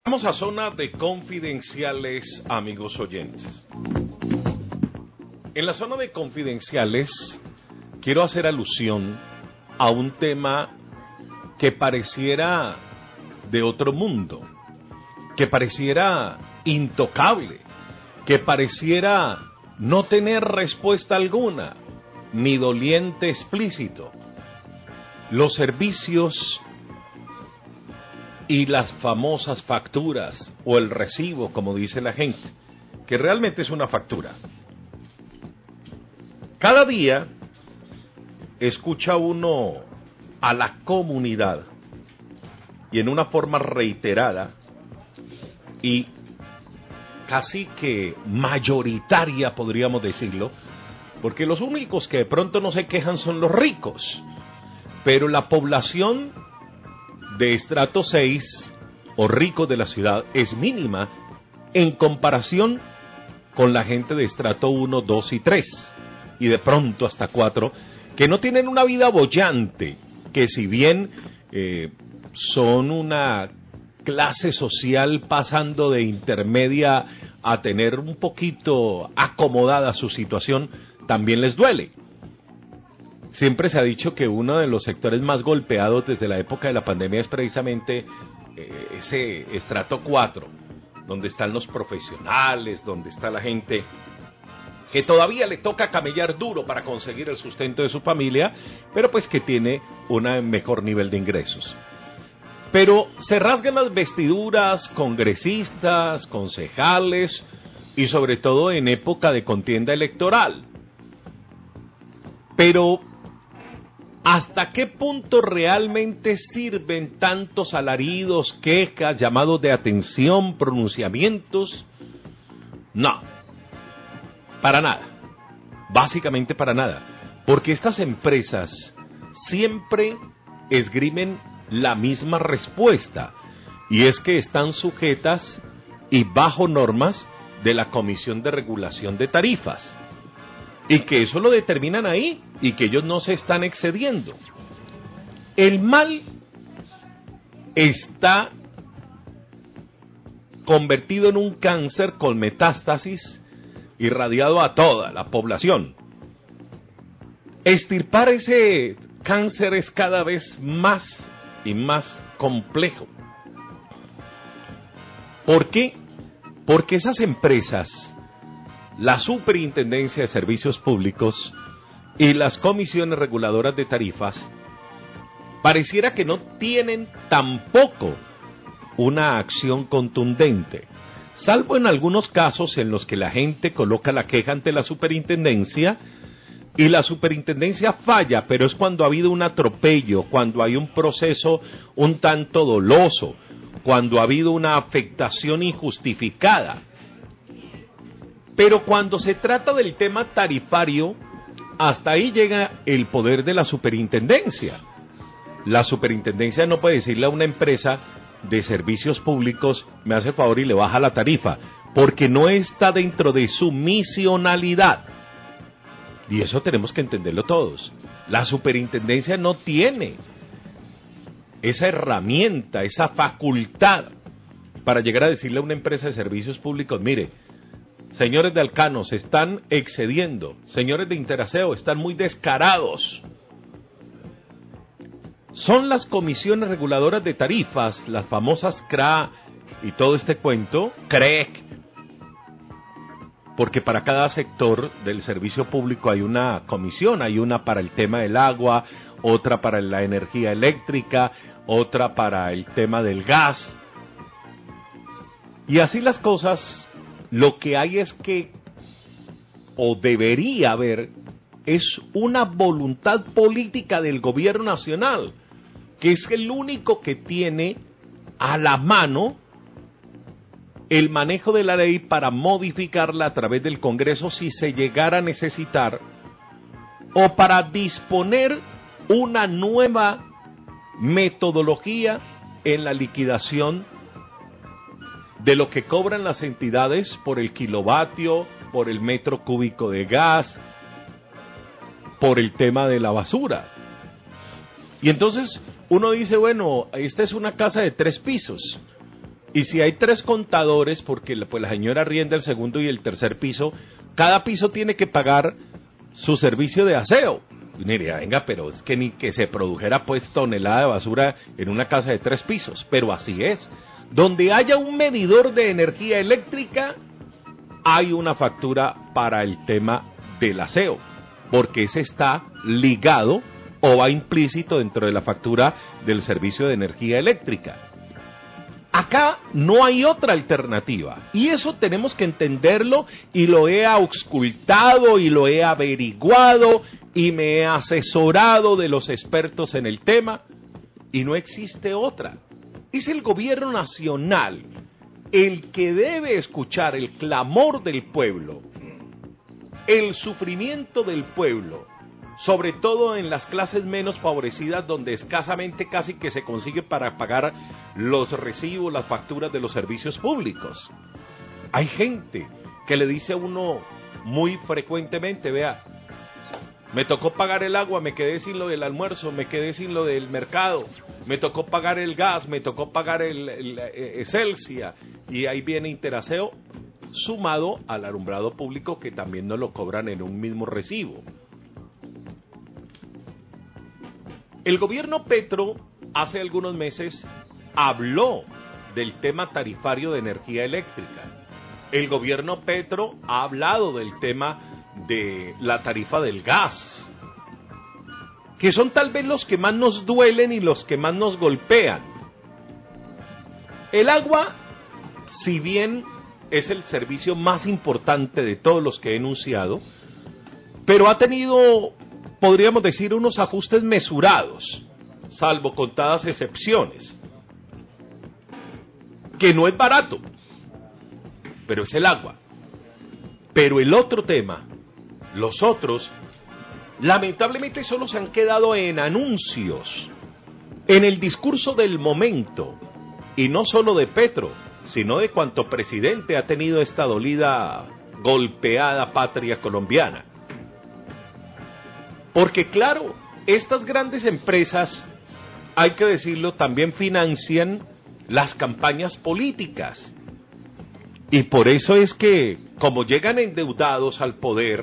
Vamos a zona de confidenciales, amigos oyentes. En la zona de confidenciales quiero hacer alusión a un tema que pareciera de otro mundo, que pareciera intocable, que pareciera no tener respuesta alguna, ni doliente explícito. Los servicios y las famosas facturas, o el recibo, como dice la gente, que realmente es una factura. Cada día escucha uno a la comunidad, y en una forma reiterada y casi que mayoritaria, podríamos decirlo, porque los únicos que de pronto no se quejan son los ricos, pero la población de estrato 6 o ricos de la ciudad es mínima en comparación con la gente de estrato 1, 2 y 3, y de pronto hasta 4, que no tienen una vida boyante, que si bien son una clase social pasando de intermedia a tener un poquito acomodada su situación, también les duele. Siempre se ha dicho que uno de los sectores más golpeados desde la época de la pandemia es precisamente ese estrato 4, donde están los profesionales, donde está la gente que todavía le toca camellar duro para conseguir el sustento de su familia, pero pues que tiene un mejor nivel de ingresos. Pero se rasgan las vestiduras congresistas, concejales y sobre todo en época de contienda electoral. Pero ¿hasta qué punto realmente sirven tantos alaridos, quejas, llamados de atención, pronunciamientos? No, para nada, básicamente para nada, porque estas empresas siempre esgrimen la misma respuesta, y es que están sujetas y bajo normas de la Comisión de Regulación de Tarifas, y que eso lo determinan ahí, y que ellos no se están excediendo. El mal está convertido en un cáncer con metástasis irradiado a toda la población. Extirpar ese cáncer es cada vez más y más complejo. ¿Por qué? Porque esas empresas, la Superintendencia de Servicios Públicos y las comisiones reguladoras de tarifas, pareciera que no tienen tampoco una acción contundente, salvo en algunos casos en los que la gente coloca la queja ante la superintendencia y la superintendencia falla, pero es cuando ha habido un atropello, cuando hay un proceso un tanto doloso, cuando ha habido una afectación injustificada. Pero cuando se trata del tema tarifario, hasta ahí llega el poder de la superintendencia. La superintendencia no puede decirle a una empresa de servicios públicos, me hace favor y le baja la tarifa, porque no está dentro de su misionalidad. Y eso tenemos que entenderlo todos. La superintendencia no tiene esa herramienta, esa facultad para llegar a decirle a una empresa de servicios públicos, mire, señores de Alcano, se están excediendo, señores de Interaseo, están muy descarados. Son las comisiones reguladoras de tarifas, las famosas CRA y todo este cuento, CREC, porque para cada sector del servicio público hay una comisión, hay una para el tema del agua, otra para la energía eléctrica, otra para el tema del gas. Y así las cosas, lo que hay es que, o debería haber, es una voluntad política del gobierno nacional, que es el único que tiene a la mano el manejo de la ley para modificarla a través del Congreso si se llegara a necesitar, o para disponer una nueva metodología en la liquidación de lo que cobran las entidades por el kilovatio, por el metro cúbico de gas, por el tema de la basura. Y entonces uno dice, bueno, esta es una casa de 3 pisos. Y si hay 3 contadores, porque pues la señora arrienda el segundo y el tercer piso, cada piso tiene que pagar su servicio de aseo. Y uno diría, venga, pero es que ni que se produjera pues tonelada de basura en una casa de 3 pisos. Pero así es. Donde haya un medidor de energía eléctrica, hay una factura para el tema del aseo, porque ese está ligado o va implícito dentro de la factura del servicio de energía eléctrica. Acá no hay otra alternativa, y eso tenemos que entenderlo, y lo he auscultado y lo he averiguado y me he asesorado de los expertos en el tema, y no existe otra. Es el gobierno nacional el que debe escuchar el clamor del pueblo, el sufrimiento del pueblo, sobre todo en las clases menos favorecidas, donde escasamente casi que se consigue para pagar los recibos, las facturas de los servicios públicos. Hay gente que le dice a uno muy frecuentemente, vea, me tocó pagar el agua, me quedé sin lo del almuerzo, me quedé sin lo del mercado, me tocó pagar el gas, me tocó pagar el Celsia, y ahí viene Interaseo, sumado al alumbrado público que también nos lo cobran en un mismo recibo. El gobierno Petro hace algunos meses habló del tema tarifario de energía eléctrica. El gobierno Petro ha hablado del tema de la tarifa del gas, que son tal vez los que más nos duelen y los que más nos golpean. El agua, si bien es el servicio más importante de todos los que he enunciado, pero ha tenido, podríamos decir, unos ajustes mesurados, salvo contadas excepciones, que no es barato, pero es el agua. Pero el otro tema, los otros, lamentablemente solo se han quedado en anuncios, en el discurso del momento, y no solo de Petro, sino de cuanto presidente ha tenido esta dolida, golpeada patria colombiana. Porque claro, estas grandes empresas, hay que decirlo, también financian las campañas políticas. Y por eso es que, como llegan endeudados al poder,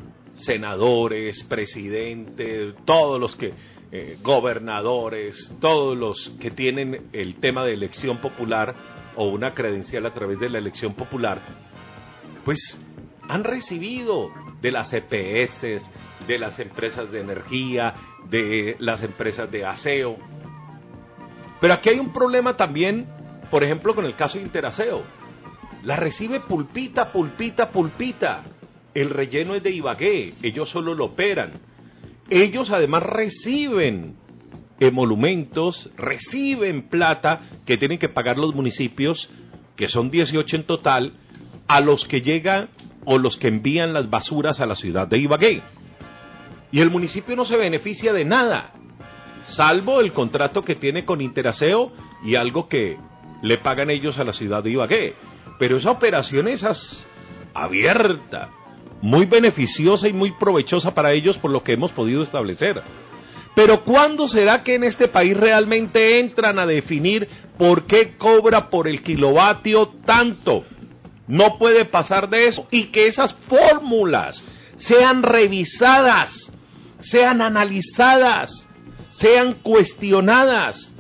senadores, presidentes, todos los que, gobernadores, todos los que tienen el tema de elección popular o una credencial a través de la elección popular, pues han recibido de las EPS, de las empresas de energía, de las empresas de aseo. Pero aquí hay un problema también, por ejemplo, con el caso de Interaseo. La recibe pulpita, pulpita, pulpita. El relleno es de Ibagué, ellos solo lo operan. Ellos además reciben emolumentos, reciben plata que tienen que pagar los municipios, que son 18 en total, a los que llegan o los que envían las basuras a la ciudad de Ibagué. Y el municipio no se beneficia de nada, salvo el contrato que tiene con Interaseo y algo que le pagan ellos a la ciudad de Ibagué. Pero esa operación es abierta, muy beneficiosa y muy provechosa para ellos por lo que hemos podido establecer. Pero ¿cuándo será que en este país realmente entran a definir por qué cobra por el kilovatio tanto? No puede pasar de eso, y que esas fórmulas sean revisadas, sean analizadas, sean cuestionadas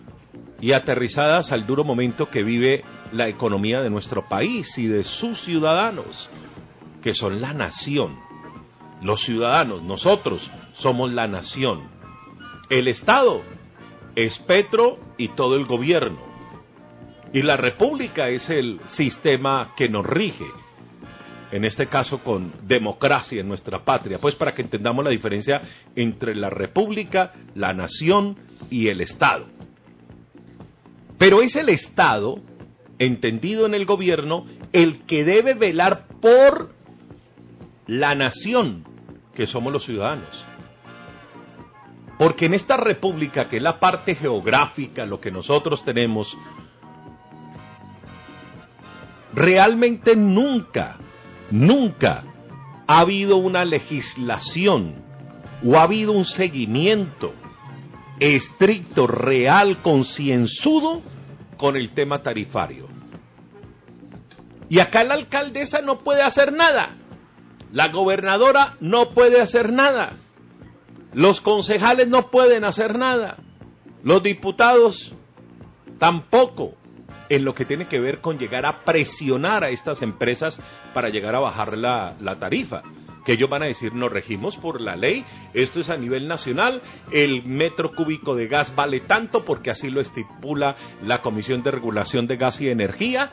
y aterrizadas al duro momento que vive la economía de nuestro país y de sus ciudadanos, que son la nación. Los ciudadanos, nosotros, somos la nación. El Estado es Petro y todo el gobierno. Y la República es el sistema que nos rige. En este caso con democracia en nuestra patria. Pues para que entendamos la diferencia entre la República, la nación y el Estado. Pero es el Estado, entendido en el gobierno, el que debe velar por la nación, que somos los ciudadanos. Porque en esta república, que es la parte geográfica, lo que nosotros tenemos, realmente nunca ha habido una legislación o ha habido un seguimiento estricto, real, concienzudo con el tema tarifario. Y acá la alcaldesa no puede hacer nada, la gobernadora no puede hacer nada, los concejales no pueden hacer nada, los diputados tampoco, en lo que tiene que ver con llegar a presionar a estas empresas para llegar a bajar la tarifa. Que ellos van a decir, nos regimos por la ley, esto es a nivel nacional, el metro cúbico de gas vale tanto porque así lo estipula la Comisión de Regulación de Gas y Energía,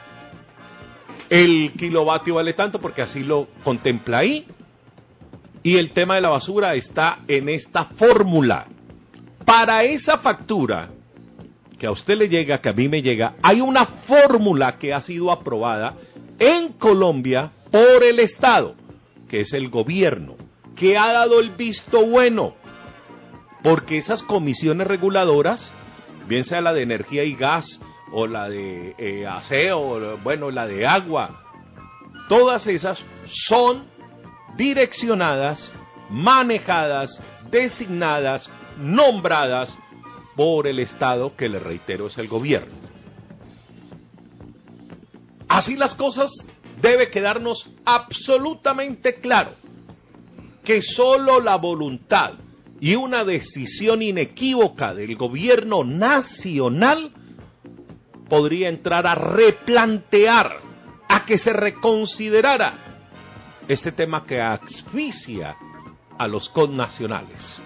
el kilovatio vale tanto porque así lo contempla ahí, y el tema de la basura está en esta fórmula. Para esa factura que a usted le llega, que a mí me llega, hay una fórmula que ha sido aprobada en Colombia por el Estado, que es el gobierno, que ha dado el visto bueno, porque esas comisiones reguladoras, bien sea la de energía y gas, o la de aseo, o, bueno, la de agua, todas esas son direccionadas, manejadas, designadas, nombradas por el Estado, que le reitero es el gobierno. Así las cosas, debe quedarnos absolutamente claro que solo la voluntad y una decisión inequívoca del gobierno nacional podría entrar a replantear, a que se reconsiderara este tema que asfixia a los connacionales.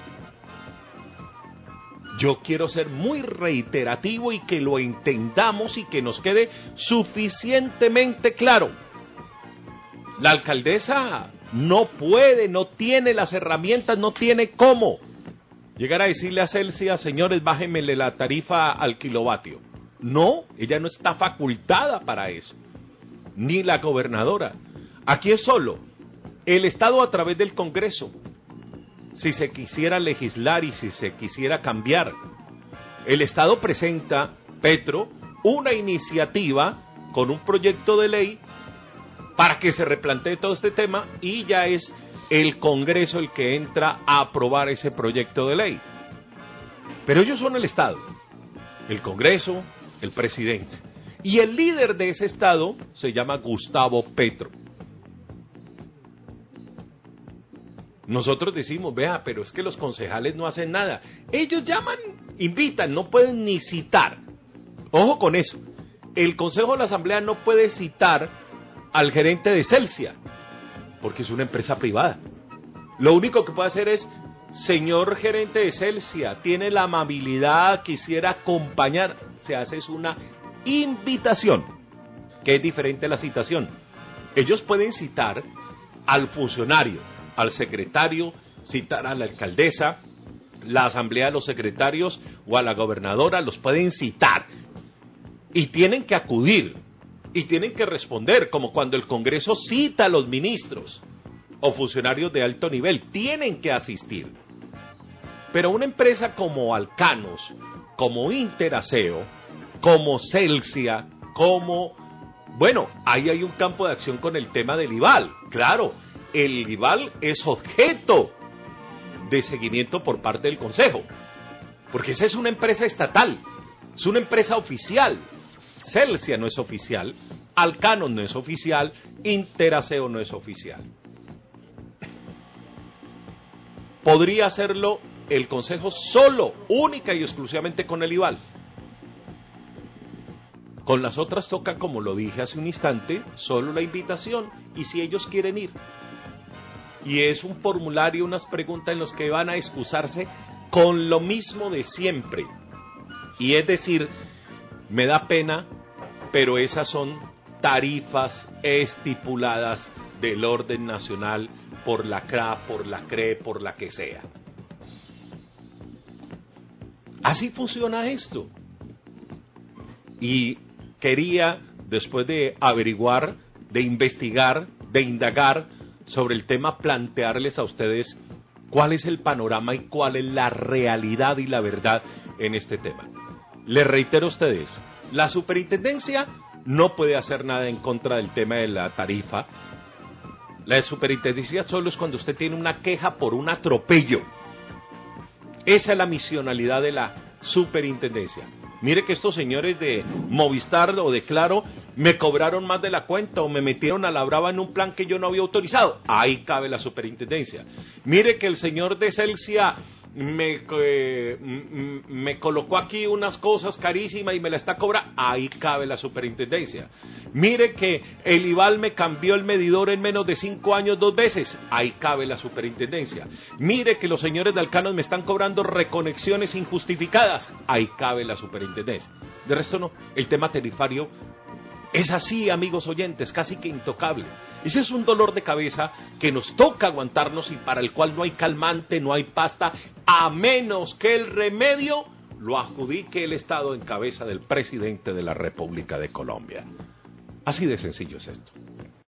Yo quiero ser muy reiterativo y que lo entendamos y que nos quede suficientemente claro. La alcaldesa no puede, no tiene las herramientas, no tiene cómo llegar a decirle a Celsia, señores, bájenmele la tarifa al kilovatio. No, ella no está facultada para eso, ni la gobernadora. Aquí es solo el Estado a través del Congreso. Si se quisiera legislar y si se quisiera cambiar, el Estado presenta, Petro, una iniciativa con un proyecto de ley para que se replantee todo este tema y ya es el Congreso el que entra a aprobar ese proyecto de ley. Pero ellos son el Estado, el Congreso, el presidente. Y el líder de ese Estado se llama Gustavo Petro. Nosotros decimos, vea, pero es que los concejales no hacen nada. Ellos llaman, invitan, no pueden ni citar. Ojo con eso. El Consejo de la Asamblea no puede citar al gerente de Celsia, porque es una empresa privada. Lo único que puede hacer es, señor gerente de Celsia, tiene la amabilidad, quisiera acompañar. Se hace es una invitación, que es diferente a la citación. Ellos pueden citar al funcionario, al secretario, citar a la alcaldesa, la asamblea de los secretarios o a la gobernadora, los pueden citar y tienen que acudir y tienen que responder, como cuando el Congreso cita a los ministros o funcionarios de alto nivel, tienen que asistir. Pero una empresa como Alcanos, como Interaseo, como Celsia, como... Bueno, ahí hay un campo de acción con el tema del IVAL, claro. El IVAL es objeto de seguimiento por parte del Consejo, porque esa es una empresa estatal, es una empresa oficial. Celsia no es oficial, Alcanos no es oficial, Interaseo no es oficial. Podría hacerlo el Consejo solo, única y exclusivamente con el IVAL. Con las otras toca, como lo dije hace un instante, solo la invitación y si ellos quieren ir. Y es un formulario, unas preguntas en los que van a excusarse con lo mismo de siempre. Y es decir, me da pena, pero esas son tarifas estipuladas del orden nacional por la CRA, por la CRE, por la que sea. Así funciona esto. Y quería, después de averiguar, de investigar, de indagar sobre el tema, plantearles a ustedes cuál es el panorama y cuál es la realidad y la verdad en este tema. Les reitero a ustedes, la superintendencia no puede hacer nada en contra del tema de la tarifa. La superintendencia solo es cuando usted tiene una queja por un atropello. Esa es la misionalidad de la superintendencia. Mire que estos señores de Movistar o de Claro me cobraron más de la cuenta o me metieron a la brava en un plan que yo no había autorizado. Ahí cabe la superintendencia. Mire que el señor de Celsia me colocó aquí unas cosas carísimas y me la está cobrando, ahí cabe la superintendencia. Mire que el IVAL me cambió el medidor en menos de 5 años 2 veces, ahí cabe la superintendencia. Mire que los señores de Alcanos me están cobrando reconexiones injustificadas, ahí cabe la superintendencia. De resto no, el tema tarifario es así, amigos oyentes, casi que intocable. Ese es un dolor de cabeza que nos toca aguantarnos y para el cual no hay calmante, no hay pasta, a menos que el remedio lo adjudique el Estado en cabeza del presidente de la República de Colombia. Así de sencillo es esto.